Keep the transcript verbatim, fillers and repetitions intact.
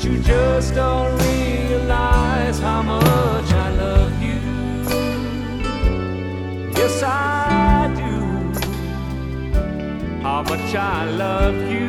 you just don't realize how much I love you. Yes, I do. How much I love you.